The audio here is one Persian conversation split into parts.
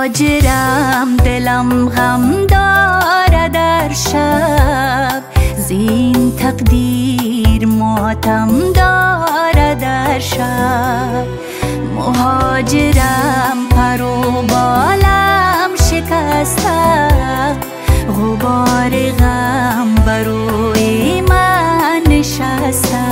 مهاجرم دلم غم داره در شب، زین تقدیر ماتم داره در شب. مهاجرم پر و بالم شکسته، غبار غم بر روی من نشسته.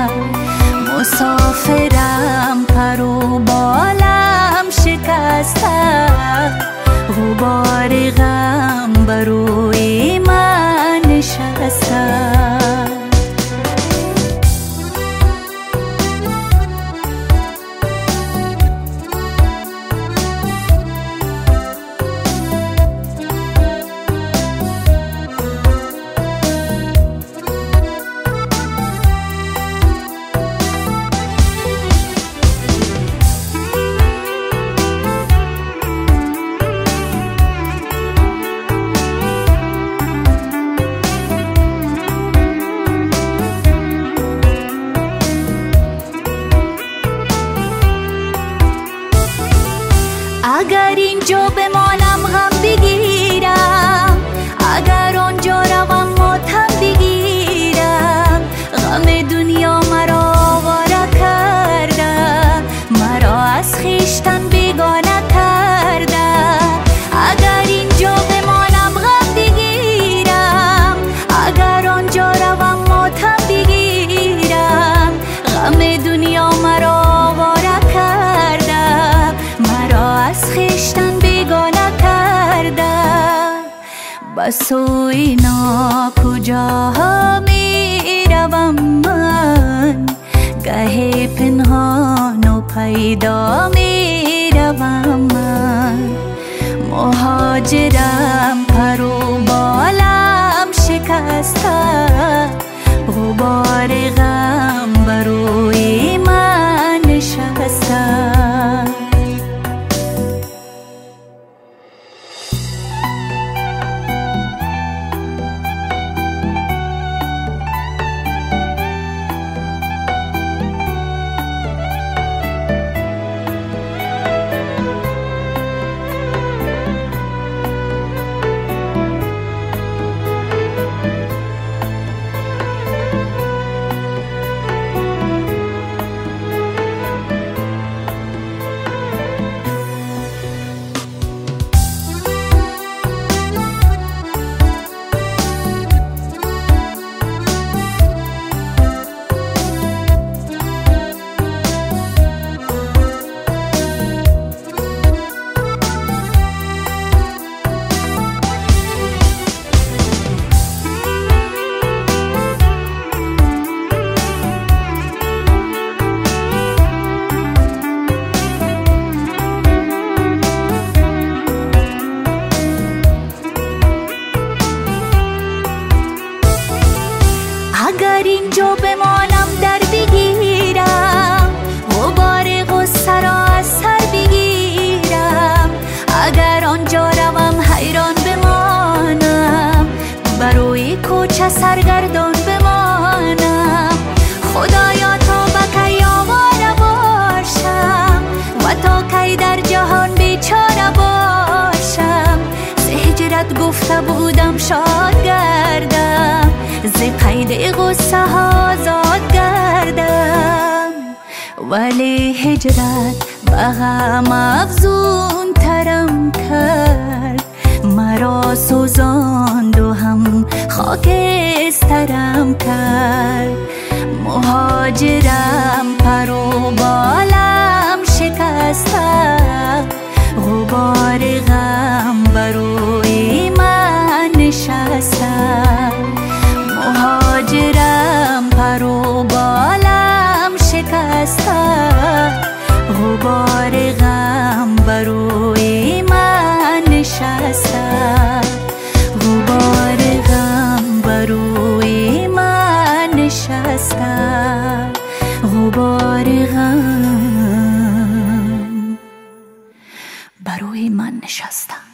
مسافرم پر و بالم شکسته، غبار غم بر روی من نشسته. اگر اینجا بمانم غم بگیرم، اگر آنجا روم ماتم بگیرم. غم دنیا مرا آواره کرده، مرا از خویشتن بیگانه کرده. اگر اینجا بمانم غم بگیرم، اگر آنجا روم ماتم بگیرم. غم دنیا مرا آواره کرده، مرا از خویشتن بیگانه کرده. بسوی نا کجاها می روم من، گه پنهان و پیدا می روم من. مهاجرم پر و بالم شکسته، غبار غم بر روی من نشسته. اگر اینجا بمانم در بگیرم، غبار غصه را از سر بگیرم. اگر آنجا روم حیران بمانم، بروی کوچه سرگردان بمانم. خدایا تا بکی آواره باشم، و تا کی در جهان بیچاره باشم. ز هجرت گفته بودم شاد گردم، ز قید غصه آزاد گردم. ولی هجرت به غم افزون ترم کرد، مرا سوزاند و هم خاکسترم کرد. مهاجرم پر و بالم شکسته، غبار غم بر روی من نشسته. مهاجرم پر و بالم شکسته، غبار غم بر روی من نشسته. غبار غم بر روی من نشسته، غبار غم بر روی من نشسته.